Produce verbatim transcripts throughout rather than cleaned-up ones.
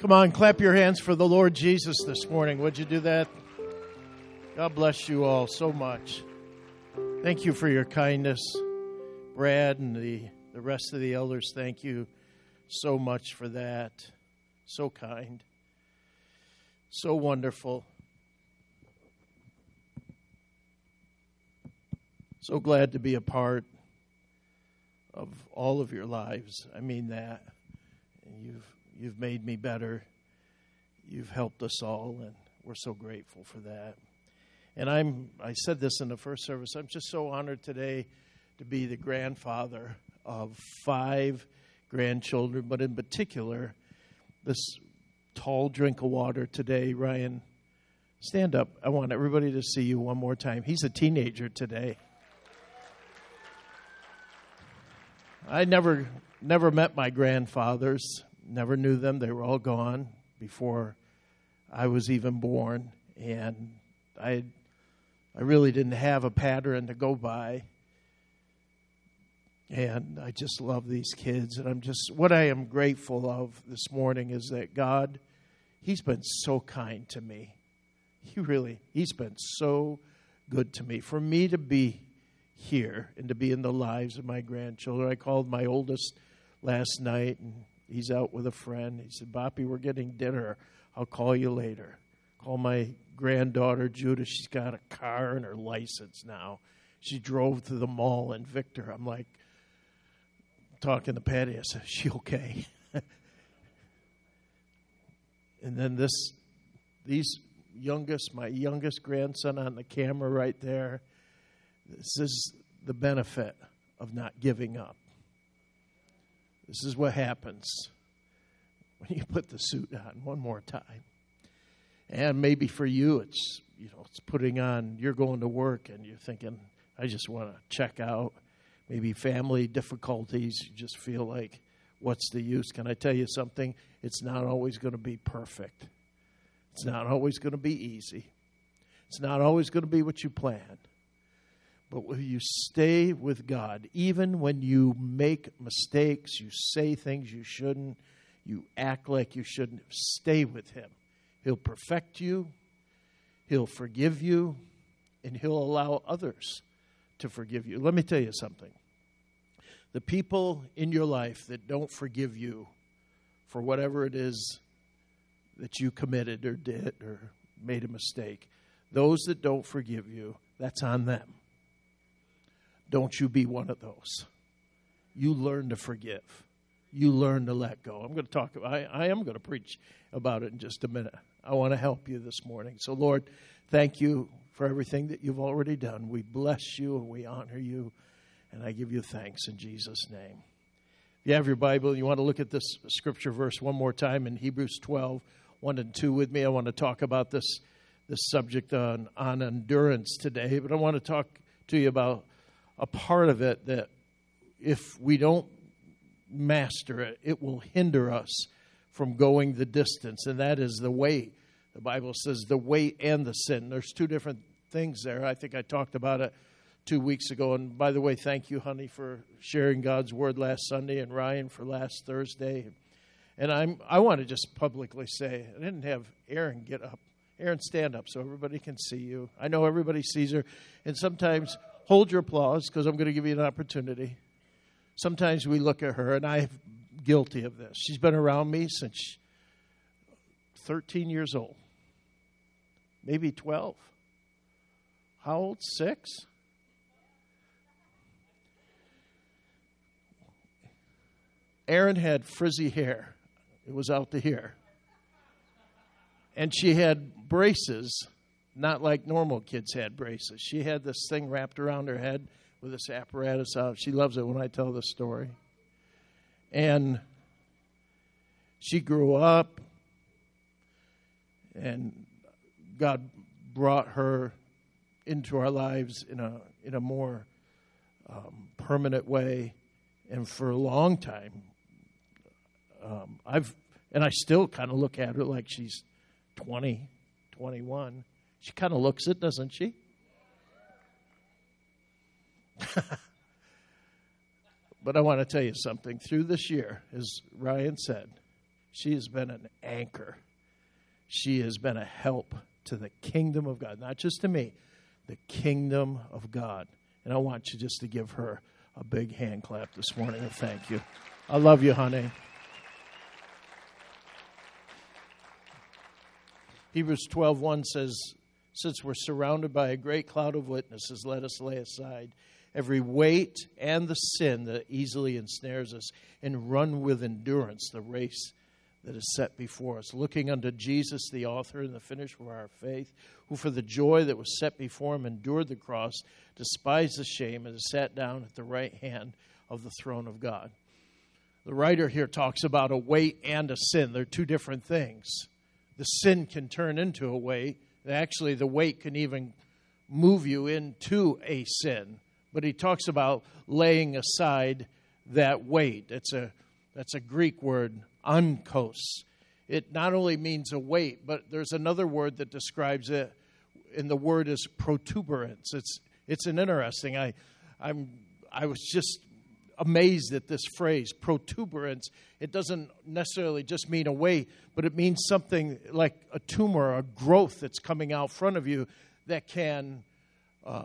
Come on, clap your hands for the Lord Jesus this morning. Would you do that? God bless you all so much. Thank you for your kindness. Brad and the, the rest of the elders, thank you so much for that. So kind. So wonderful. So glad to be a part of all of your lives. I mean that. And you've you've made me better. You've helped us all, and we're so grateful for that. And I'm I said this in the first service, I'm just so honored today to be the grandfather of five grandchildren, but in particular, this tall drink of water today. Ryan, stand up. I want everybody to see you one more time. He's a teenager today. I never never met my grandfathers, never knew them. They were all gone before I was even born, and I I really didn't have a pattern to go by. And I just love these kids, and I'm just, what I am grateful of this morning is that God, He's been so kind to me. He really, He's been so good to me. For me to be here and to be in the lives of my grandchildren. I called my oldest last night, and he's out with a friend. He said, Boppy, we're getting dinner. I'll call you later. Call my granddaughter, Judah. She's got a car and her license now. She drove to the mall in Victor. I'm like, talking to Patty, I said, is she okay? And then this, these youngest, my youngest grandson on the camera right there, this is the benefit of not giving up. This is what happens when you put the suit on one more time. And maybe for you, it's, you know, it's putting on, you're going to work and you're thinking, I just want to check out. Maybe family difficulties, you just feel like, what's the use? Can I tell you something? It's not always going to be perfect. It's not always going to be easy. It's not always going to be what you planned. But will you stay with God, even when you make mistakes, you say things you shouldn't, you act like you shouldn't, stay with Him. He'll perfect you, He'll forgive you, and He'll allow others to forgive you. Let me tell you something. The people in your life that don't forgive you for whatever it is that you committed or did or made a mistake, those that don't forgive you, that's on them. Don't you be one of those. You learn to forgive. You learn to let go. I'm going to talk, I, I am going to preach about it in just a minute. I want to help you this morning. So, Lord, thank you for everything that you've already done. We bless you and we honor you, and I give you thanks in Jesus' name. If you have your Bible, you want to look at this scripture verse one more time in Hebrews twelve, one and two with me. I want to talk about this, this subject on, on endurance today, but I want to talk to you about a part of it that if we don't master it, it will hinder us from going the distance, and that is the weight. The Bible says the weight and the sin. There's two different things there. I think I talked about it two weeks ago, and by the way, thank you, honey, for sharing God's Word last Sunday, and Ryan for last Thursday. And I'm, I want to just publicly say, I didn't have Aaron get up. Aaron, stand up so everybody can see you. I know everybody sees her, and sometimes hold your applause, because I'm going to give you an opportunity. Sometimes we look at her, and I'm guilty of this. She's been around me since thirteen years old, maybe twelve. How old? Six? Erin had frizzy hair. It was out to here. And she had braces, not like normal kids had braces. She had this thing wrapped around her head with this apparatus out. She loves it when I tell the story. And she grew up, and God brought her into our lives in a in a more um, permanent way. And for a long time, um, I've and I still kind of look at her like she's twenty, twenty-one. She kind of looks it, doesn't she? But I want to tell you something. Through this year, as Ryan said, She has been an anchor. She has been a help to the kingdom of God, not just to me, the kingdom of God. And I want you just to give her a big hand clap this morning and thank you. I love you, honey. Hebrews twelve one says, since we're surrounded by a great cloud of witnesses, let us lay aside every weight and the sin that easily ensnares us and run with endurance the race that is set before us, looking unto Jesus, the author and the finisher of our faith, who for the joy that was set before him endured the cross, despised the shame, and sat down at the right hand of the throne of God. The writer here talks about a weight and a sin. They're two different things. The sin can turn into a weight. Actually, the weight can even move you into a sin. But he talks about laying aside that weight. It's a that's a Greek word, onkos. It not only means a weight, but there's another word that describes it, and the word is protuberance. It's it's an interesting. I I'm I was just amazed at this phrase, protuberance. It doesn't necessarily just mean a weight, but it means something like a tumor, a growth that's coming out front of you that can uh,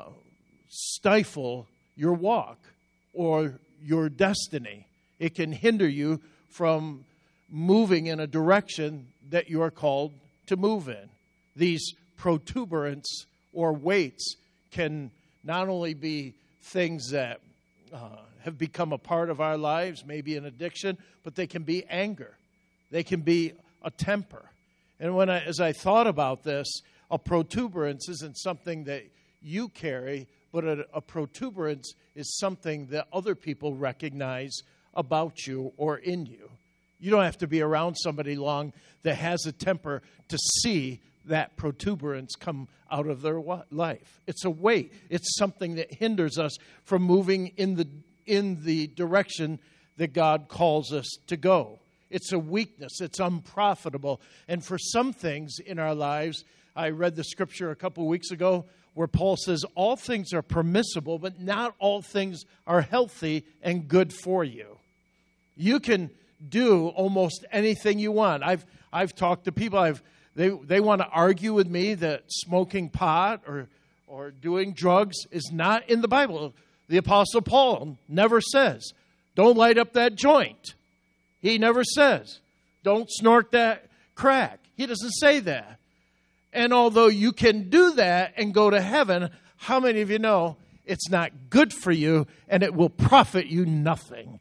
stifle your walk or your destiny. It can hinder you from moving in a direction that you are called to move in. These protuberance or weights can not only be things that uh, have become a part of our lives, maybe an addiction, but they can be anger. They can be a temper. And when I, as I thought about this, a protuberance isn't something that you carry, but a, a protuberance is something that other people recognize about you or in you. You don't have to be around somebody long that has a temper to see that protuberance come out of their life. It's a weight. It's something that hinders us from moving in the in the direction that God calls us to go. It's a weakness. It's unprofitable. And for some things in our lives, I read the scripture a couple of weeks ago where Paul says all things are permissible, but not all things are healthy and good for you. You can do almost anything you want. I've I've talked to people. I've they they want to argue with me that smoking pot or or doing drugs is not in the Bible. The Apostle Paul never says, "Don't light up that joint." He never says, "Don't snort that crack." He doesn't say that. And although you can do that and go to heaven, how many of you know it's not good for you and it will profit you nothing?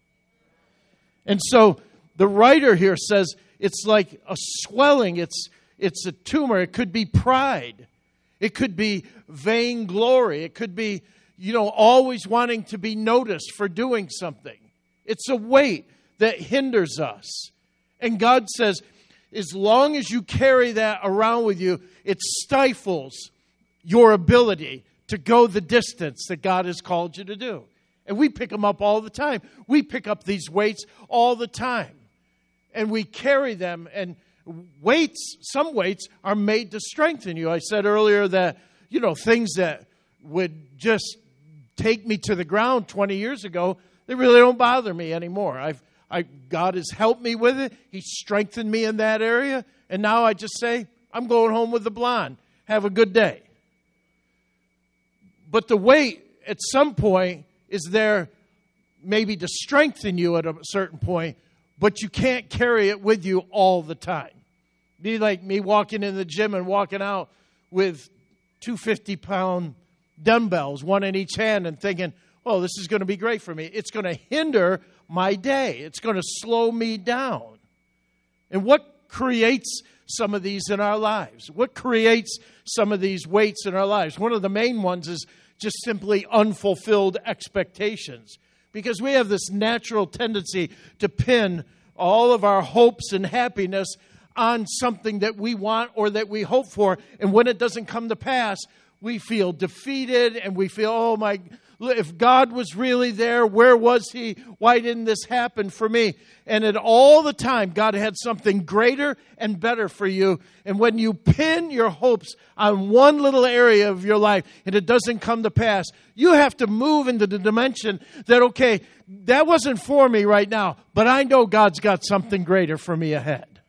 And so the writer here says it's like a swelling. It's it's a tumor. It could be pride. It could be vainglory. It could be, you know, always wanting to be noticed for doing something. It's a weight that hinders us. And God says, as long as you carry that around with you, it stifles your ability to go the distance that God has called you to do. And we pick them up all the time. We pick up these weights all the time. And we carry them. And weights, some weights are made to strengthen you. I said earlier that, you know, things that would just take me to the ground twenty years ago, they really don't bother me anymore. I've I, God has helped me with it. He's strengthened me in that area. And now I just say, I'm going home with the blonde. Have a good day. But the weight at some point is there maybe to strengthen you at a certain point, but you can't carry it with you all the time. Be like me walking in the gym and walking out with two hundred fifty pound dumbbells, one in each hand, and thinking, oh, this is going to be great for me. It's going to hinder my day. It's going to slow me down. And what creates some of these in our lives? What creates some of these weights in our lives? One of the main ones is just simply unfulfilled expectations. Because we have this natural tendency to pin all of our hopes and happiness on something that we want or that we hope for. And when it doesn't come to pass, we feel defeated and we feel, oh my, if God was really there, where was he? Why didn't this happen for me? And at all the time, God had something greater and better for you. And when you pin your hopes on one little area of your life and it doesn't come to pass, you have to move into the dimension that, okay, that wasn't for me right now, but I know God's got something greater for me ahead.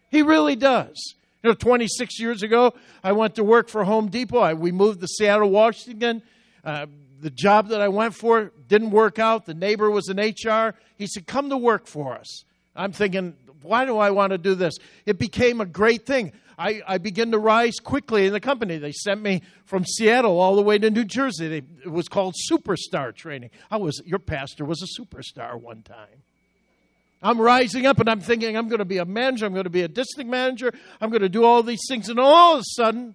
He really does. You know, twenty-six years ago, I went to work for Home Depot. I, we moved to Seattle, Washington. Uh, the job that I went for didn't work out. The neighbor was in H R. He said, come to work for us. I'm thinking, why do I want to do this? It became a great thing. I, I began to rise quickly in the company. They sent me from Seattle all the way to New Jersey. They, it was called Superstar Training. I was your pastor was a superstar one time. I'm rising up and I'm thinking I'm going to be a manager. I'm going to be a district manager. I'm going to do all these things. And all of a sudden,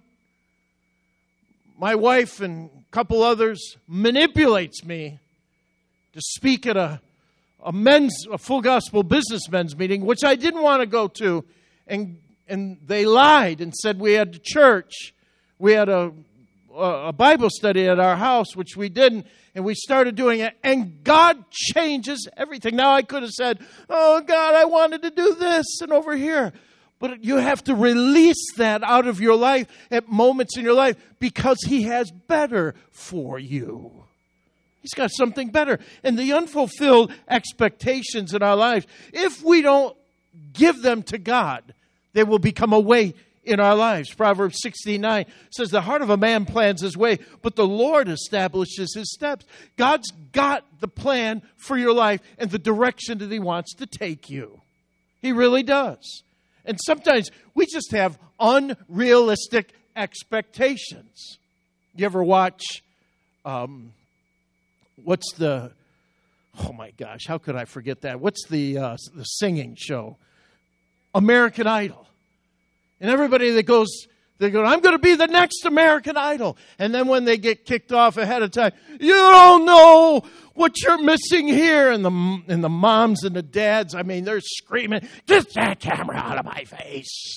my wife and a couple others manipulates me to speak at a, a men's, a full gospel business men's meeting, which I didn't want to go to. And And they lied and said we had church. We had a, a Bible study at our house, which we didn't. And we started doing it. And God changes everything. Now I could have said, oh, God, I wanted to do this and over here. But you have to release that out of your life at moments in your life because He has better for you. He's got something better. And the unfulfilled expectations in our lives, if we don't give them to God, they will become a weight in our lives. Proverbs sixteen nine says, the heart of a man plans his way, but the Lord establishes his steps. God's got the plan for your life and the direction that He wants to take you. He really does. And sometimes we just have unrealistic expectations. You ever watch, um, what's the, oh my gosh, how could I forget that? What's the uh, the singing show? American Idol. And everybody that goes, they go, I'm going to be the next American Idol. And then when they get kicked off ahead of time, you don't know what you're missing here. And the, and the moms and the dads, I mean, they're screaming, get that camera out of my face.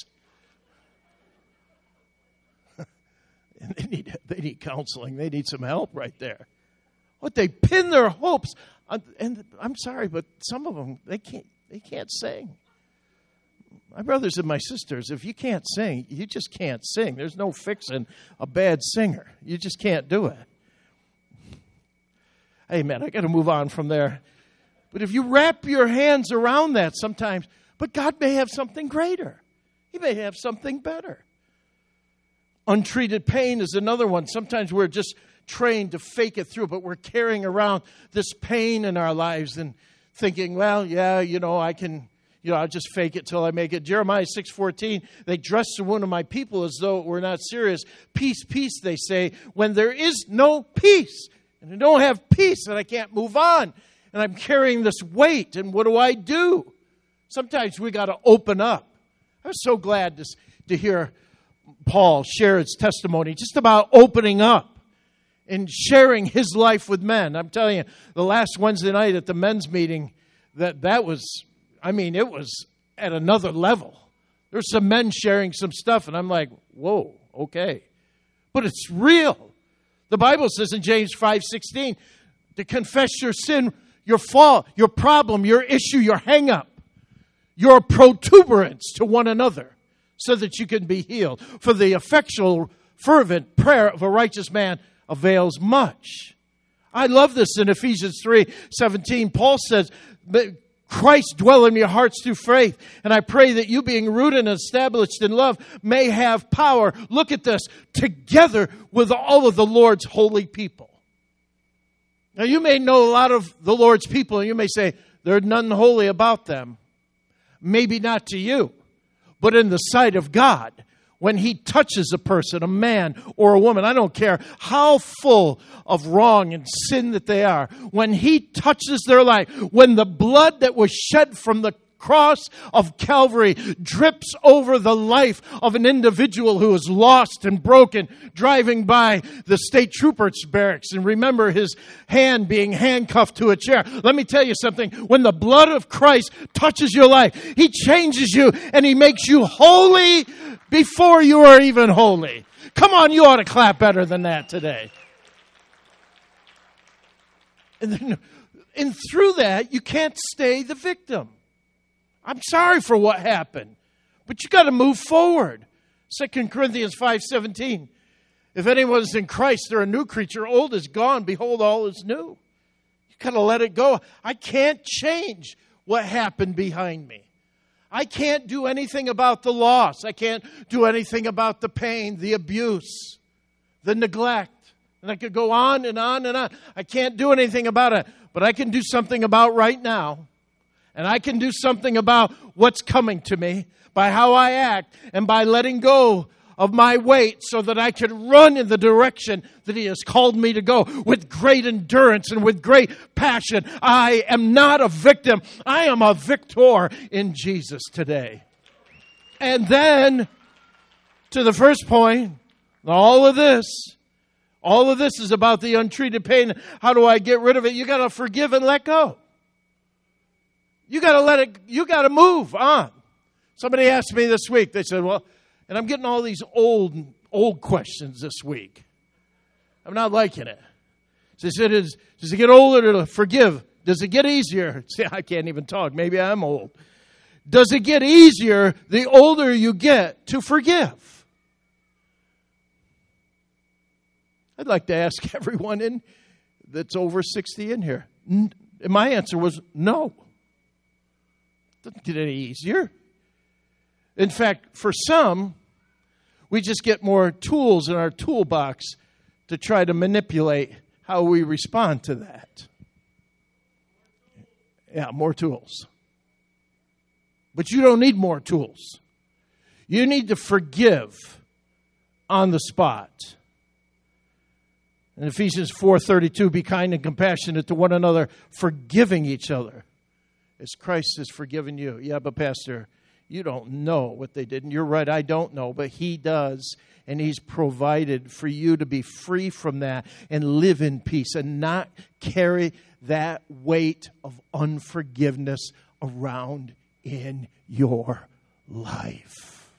And they need, they need counseling. They need some help right there. What they pin their hopes on, and I'm sorry, but some of them, they can't, they can't sing. My brothers and my sisters, if you can't sing, you just can't sing. There's no fixing a bad singer. You just can't do it. Amen. I got to move on from there. But if you wrap your hands around that sometimes, but God may have something greater. He may have something better. Untreated pain is another one. Sometimes we're just trained to fake it through, but we're carrying around this pain in our lives and thinking, well, yeah, you know, I can... You know, I'll just fake it till I make it. Jeremiah six fourteen, they dress the wound of my people as though it were not serious. Peace, peace, they say, when there is no peace. And I don't have peace and I can't move on. And I'm carrying this weight. And what do I do? Sometimes we got to open up. I was so glad to, to hear Paul share his testimony just about opening up and sharing his life with men. I'm telling you, the last Wednesday night at the men's meeting, that that was... I mean, it was at another level. There's some men sharing some stuff, and I'm like, whoa, okay. But it's real. The Bible says in James five sixteen, to confess your sin, your fault, your problem, your issue, your hang-up, your protuberance to one another, so that you can be healed. For the effectual, fervent prayer of a righteous man avails much. I love this in Ephesians three seventeen. Paul says, Christ dwell in your hearts through faith. And I pray that you, being rooted and established in love, may have power. Look at this. Together with all of the Lord's holy people. Now, you may know a lot of the Lord's people, and you may say, there's none holy about them. Maybe not to you, but in the sight of God. When He touches a person, a man or a woman, I don't care how full of wrong and sin that they are, when He touches their life, when the blood that was shed from the cross of Calvary drips over the life of an individual who is lost and broken, driving by the state trooper's barracks, and remember his hand being handcuffed to a chair. Let me tell you something. When the blood of Christ touches your life, He changes you and He makes you holy before you are even holy. Come on, you ought to clap better than that today. And then, and through that, you can't stay the victim. I'm sorry for what happened, but you got to move forward. Second Corinthians five seventeen. If anyone is in Christ, they're a new creature. Old is gone. Behold, all is new. You got to let it go. I can't change what happened behind me. I can't do anything about the loss. I can't do anything about the pain, the abuse, the neglect. And I could go on and on and on. I can't do anything about it. But I can do something about right now. And I can do something about what's coming to me by how I act and by letting go of my weight so that I can run in the direction that He has called me to go with great endurance and with great passion. I am not a victim. I am a victor in Jesus today. And then, to the first point, all of this, all of this is about the untreated pain. How do I get rid of it? You got to forgive and let go. You got to let it, you got to move on. Somebody asked me this week, they said, well, and I'm getting all these old, old questions this week. I'm not liking it. They said, is, does it get older to forgive? Does it get easier? See, I can't even talk. Maybe I'm old. Does it get easier the older you get to forgive? I'd like to ask everyone in that's over sixty in here. And my answer was no. It doesn't get any easier. In fact, for some, we just get more tools in our toolbox to try to manipulate how we respond to that. Yeah, more tools. But you don't need more tools. You need to forgive on the spot. In Ephesians four thirty-two, be kind and compassionate to one another, forgiving each other as Christ has forgiven you. Yeah, but Pastor, you don't know what they did. And you're right, I don't know, but He does. And He's provided for you to be free from that and live in peace and not carry that weight of unforgiveness around in your life.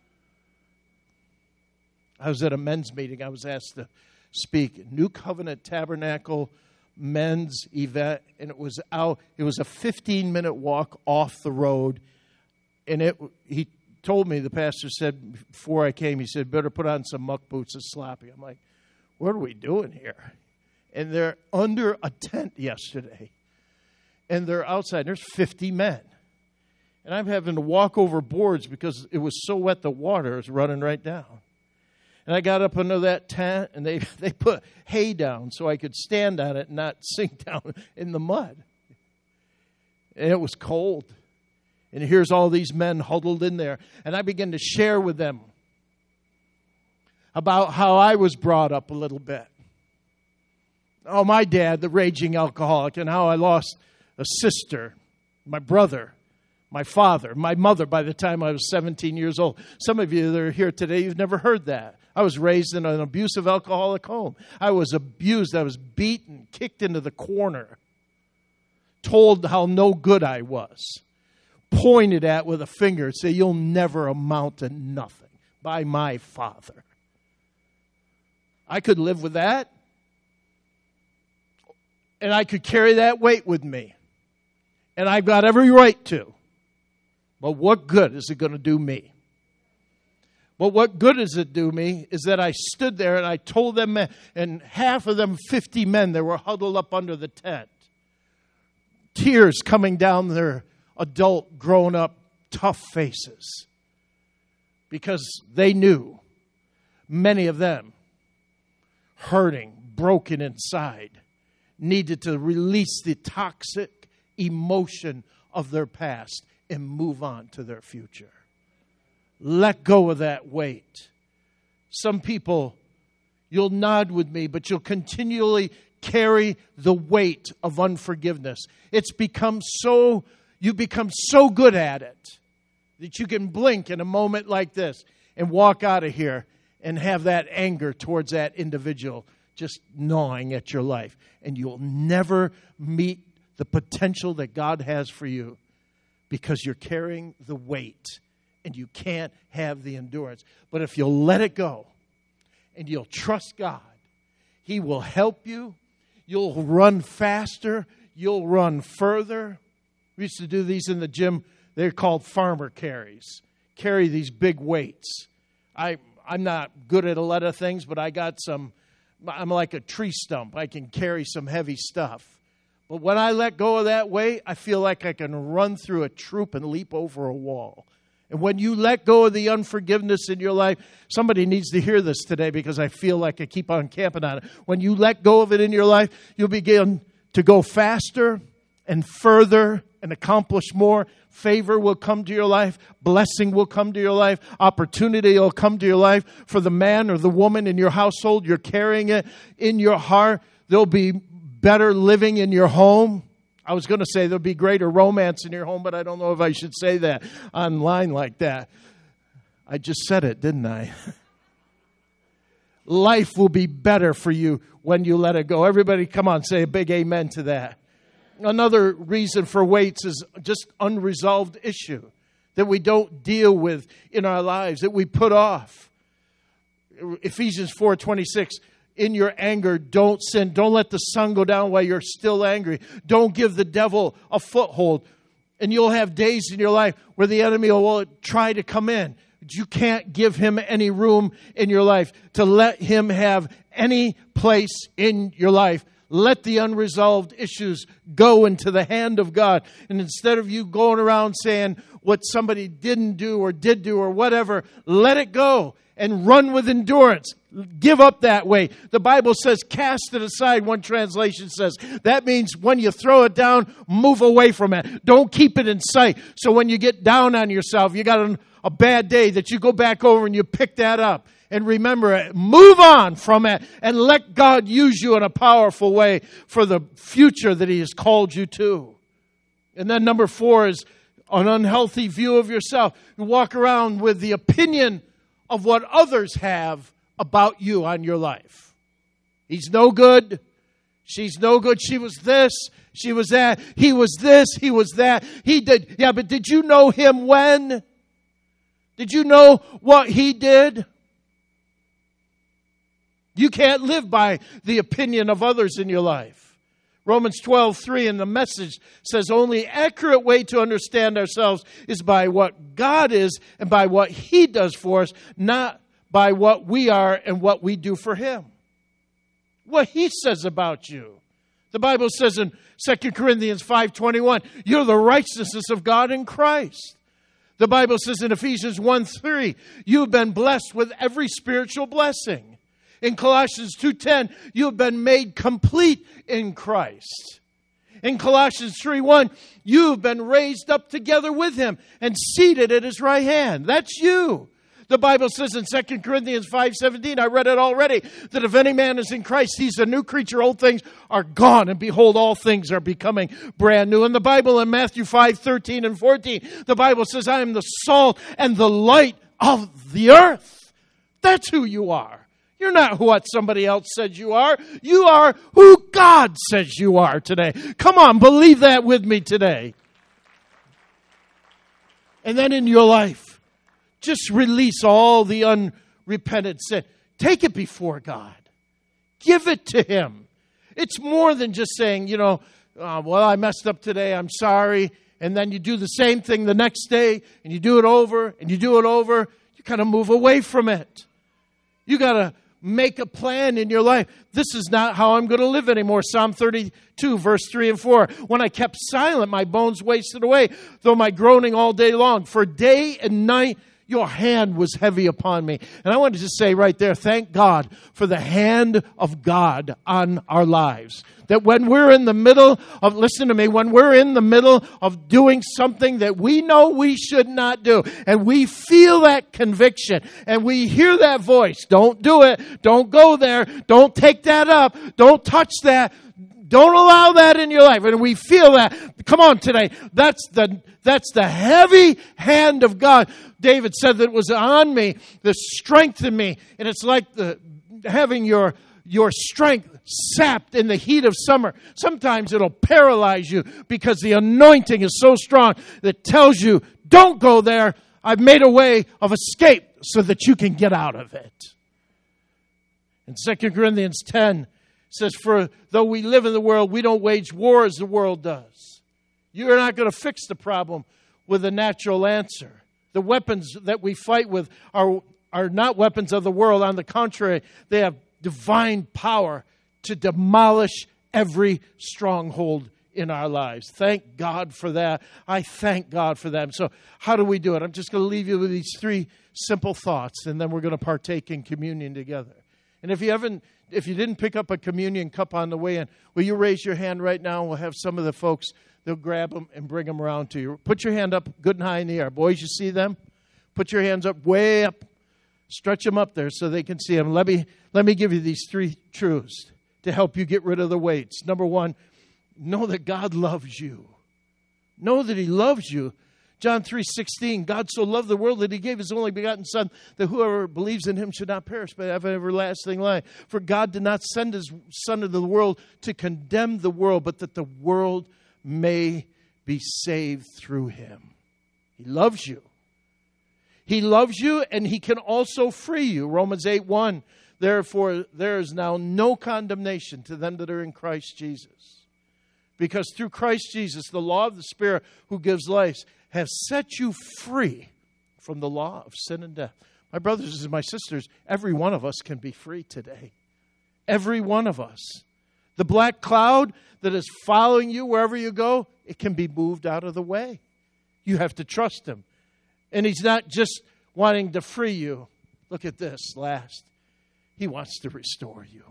I was at a men's meeting. I was asked to speak. New Covenant Tabernacle men's event, and it was out. It was a fifteen minute walk off the road. And it, he told me, the pastor said before I came, he said, better put on some muck boots and sloppy. I'm like, what are we doing here? And they're under a tent yesterday. And they're outside. There's fifty men. And I'm having to walk over boards because it was so wet the water is running right down. And I got up under that tent, and they, they put hay down so I could stand on it and not sink down in the mud. And it was cold. And here's all these men huddled in there. And I began to share with them about how I was brought up a little bit. Oh, my dad, the raging alcoholic, and how I lost a sister, my brother, my father, my mother by the time I was seventeen years old. Some of you that are here today, you've never heard that. I was raised in an abusive alcoholic home. I was abused. I was beaten, kicked into the corner, told how no good I was, pointed at with a finger and say, you'll never amount to nothing, by my father. I could live with that. And I could carry that weight with me. And I've got every right to. But what good is it going to do me? But what good does it do me is that I stood there and I told them, and half of them, fifty men, they were huddled up under the tent. Tears coming down their adult, grown-up, tough faces. Because they knew, many of them, hurting, broken inside, needed to release the toxic emotion of their past and move on to their future. Let go of that weight. Some people, you'll nod with me, but you'll continually carry the weight of unforgiveness. It's become so, you become so good at it that you can blink in a moment like this and walk out of here and have that anger towards that individual just gnawing at your life. And you'll never meet the potential that God has for you because you're carrying the weight and you can't have the endurance. But if you'll let it go and you'll trust God, He will help you. You'll run faster. You'll run further. We used to do these in the gym. They're called farmer carries. Carry these big weights. I, I'm not good at a lot of things, but I got some. I'm like a tree stump. I can carry some heavy stuff. But when I let go of that weight, I feel like I can run through a troop and leap over a wall. And when you let go of the unforgiveness in your life, somebody needs to hear this today because I feel like I keep on camping on it. When you let go of it in your life, you'll begin to go faster and further and accomplish more. Favor will come to your life. Blessing will come to your life. Opportunity will come to your life. For the man or the woman in your household, you're carrying it in your heart. There'll be better living in your home. I was going to say there'll be greater romance in your home, but I don't know if I should say that online like that. I just said it, didn't I? Life will be better for you when you let it go. Everybody, come on, say a big amen to that. Another reason for weights is just unresolved issue that we don't deal with in our lives, that we put off. Ephesians four twenty-six, in your anger, don't sin. Don't let the sun go down while you're still angry. Don't give the devil a foothold. And you'll have days in your life where the enemy will try to come in. You can't give him any room in your life to let him have any place in your life. Let the unresolved issues go into the hand of God. And instead of you going around saying what somebody didn't do or did do or whatever, let it go and run with endurance. Give up that way. The Bible says cast it aside, one translation says. That means when you throw it down, move away from it. Don't keep it in sight. So when you get down on yourself, you got a, a bad day, that you go back over and you pick that up. And remember it. Move on from it and let God use you in a powerful way for the future that He has called you to. And then number four is an unhealthy view of yourself. You walk around with the opinion of what others have about you on your life. He's no good. She's no good. She was this. She was that. He was this. He was that. He did. Yeah, but did you know him when? Did you know what he did? You can't live by the opinion of others in your life. Romans twelve three in the Message says, only accurate way to understand ourselves is by what God is and by what He does for us, not by what we are and what we do for Him. What He says about you. The Bible says in Second Corinthians five twenty-one, you're the righteousness of God in Christ. The Bible says in Ephesians one three, you've been blessed with every spiritual blessing. In Colossians two ten, you have been made complete in Christ. In Colossians three one, you have been raised up together with Him and seated at His right hand. That's you. The Bible says in Second Corinthians five seventeen, I read it already, that if any man is in Christ, he's a new creature. Old things are gone, and behold, all things are becoming brand new. In the Bible, in Matthew five thirteen and fourteen, the Bible says, I am the salt and the light of the earth. That's who you are. You're not what somebody else says you are. You are who God says you are today. Come on, believe that with me today. And then in your life, just release all the unrepented sin. Take it before God. Give it to Him. It's more than just saying, you know, oh, well, I messed up today, I'm sorry. And then you do the same thing the next day, and you do it over, and you do it over. You kind of move away from it. You got to make a plan in your life. This is not how I'm going to live anymore. Psalm thirty-two, verse three and four. When I kept silent, my bones wasted away, though my groaning all day long. For day and night, your hand was heavy upon me. And I wanted to just say right there, thank God for the hand of God on our lives. That when we're in the middle of, listen to me, when we're in the middle of doing something that we know we should not do, and we feel that conviction, and we hear that voice, don't do it, don't go there, don't take that up, don't touch that, don't allow that in your life. And we feel that, come on today, that's the that's the heavy hand of God. David said that it was on me, that strengthened me. And it's like the having your your strength sapped in the heat of summer. Sometimes it'll paralyze you because the anointing is so strong that tells you, don't go there. I've made a way of escape so that you can get out of it. In Second Corinthians ten, it says, for though we live in the world, we don't wage war as the world does. You're not going to fix the problem with a natural answer. The weapons that we fight with are, are not weapons of the world. On the contrary, they have divine power to demolish every stronghold in our lives. Thank God for that. I thank God for that. So how do we do it? I'm just going to leave you with these three simple thoughts, and then we're going to partake in communion together. And if you haven't, if you didn't pick up a communion cup on the way in, will you raise your hand right now? We'll have some of the folks, they'll grab them and bring them around to you. Put your hand up good and high in the air. Boys, you see them? Put your hands up way up. Stretch them up there so they can see them. Let me, let me give you these three truths to help you get rid of the weights. Number one, know that God loves you. Know that He loves you. John three sixteen, God so loved the world that He gave His only begotten Son, that whoever believes in Him should not perish but have everlasting life. For God did not send His Son into the world to condemn the world, but that the world may be saved through Him. He loves you. He loves you, and He can also free you. Romans eight one, therefore there is now no condemnation to them that are in Christ Jesus. Because through Christ Jesus, the law of the Spirit who gives life has set you free from the law of sin and death. My brothers and my sisters, every one of us can be free today. Every one of us. The black cloud that is following you wherever you go, it can be moved out of the way. You have to trust Him. And He's not just wanting to free you. Look at this last. He wants to restore you.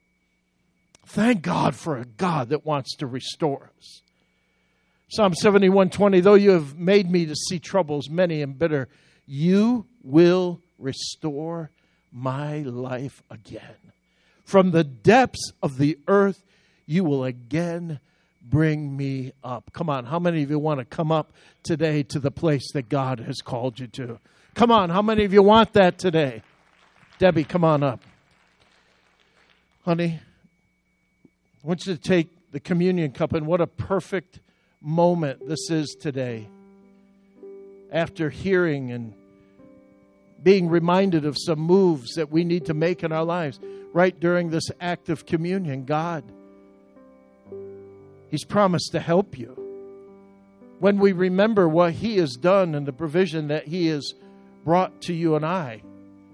Thank God for a God that wants to restore us. Psalm seventy-one twenty, though you have made me to see troubles many and bitter, you will restore my life again. From the depths of the earth, you will again bring me up. Come on, how many of you want to come up today to the place that God has called you to? Come on, how many of you want that today? Debbie, come on up. Honey, I want you to take the communion cup, and what a perfect moment this is today. After hearing and being reminded of some moves that we need to make in our lives, right during this act of communion, God, He's promised to help you. When we remember what He has done and the provision that He has brought to you and I,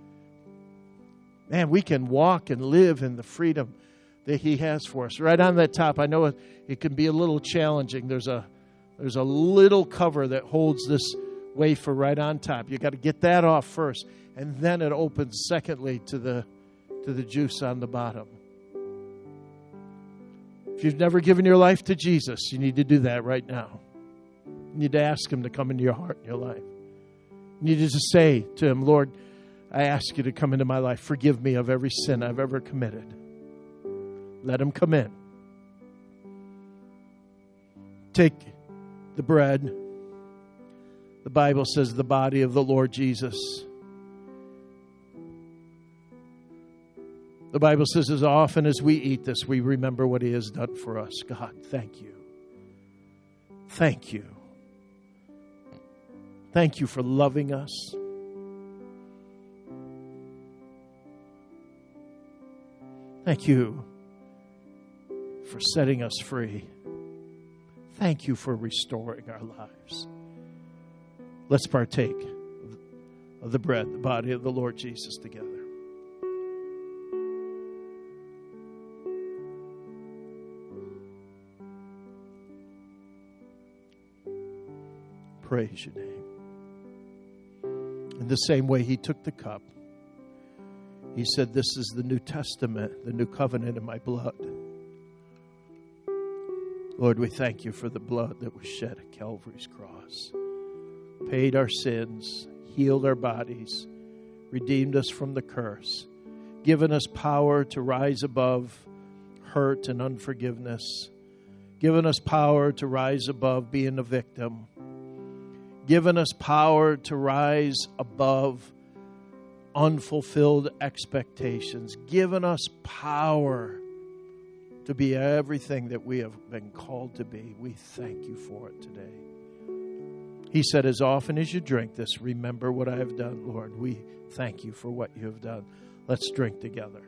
man, we can walk and live in the freedom that He has for us. Right on that top, I know it, it can be a little challenging. There's a there's a little cover that holds this wafer right on top. You got to get that off first, and then it opens secondly to the to the juice on the bottom. If you've never given your life to Jesus, you need to do that right now. You need to ask Him to come into your heart and your life. You need to just say to Him, Lord, I ask you to come into my life. Forgive me of every sin I've ever committed. Let Him come in. Take the bread. The Bible says the body of the Lord Jesus. The Bible says as often as we eat this, we remember what He has done for us. God, thank you. Thank you. Thank you for loving us. Thank you for setting us free. Thank you for restoring our lives. Let's partake of the bread, the body of the Lord Jesus together. Praise your name. In the same way He took the cup, He said, this is the New Testament, the new covenant in my blood. Lord, we thank you for the blood that was shed at Calvary's cross. Paid our sins, healed our bodies, redeemed us from the curse, given us power to rise above hurt and unforgiveness, given us power to rise above being a victim, given us power to rise above unfulfilled expectations, given us power to be everything that we have been called to be. We thank you for it today. He said, as often as you drink this, remember what I have done, Lord. We thank you for what you have done. Let's drink together.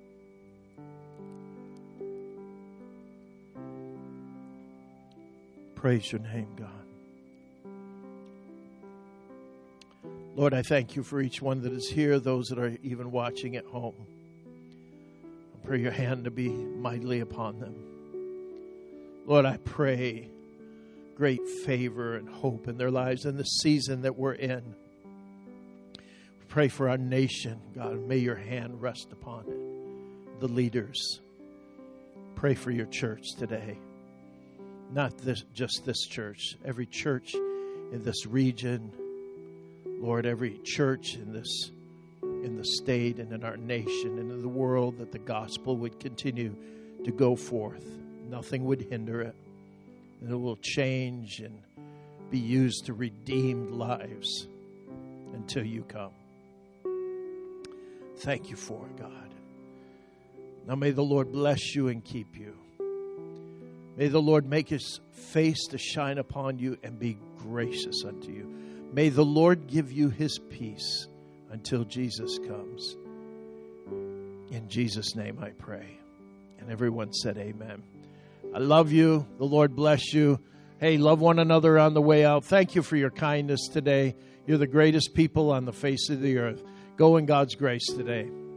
Praise your name, God. Lord, I thank you for each one that is here, those that are even watching at home. I pray your hand to be mightily upon them. Lord, I pray great favor and hope in their lives in the season that we're in. We pray for our nation, God. May your hand rest upon it. The leaders. Pray for your church today. Not this, just this church. Every church in this region. Lord, every church in this in the state and in our nation and in the world, that the gospel would continue to go forth. Nothing would hinder it. And it will change and be used to redeem lives until you come. Thank you for it, God. Now may the Lord bless you and keep you. May the Lord make his face to shine upon you and be gracious unto you. May the Lord give you his peace until Jesus comes. In Jesus' name I pray. And everyone said amen. I love you. The Lord bless you. Hey, love one another on the way out. Thank you for your kindness today. You're the greatest people on the face of the earth. Go in God's grace today.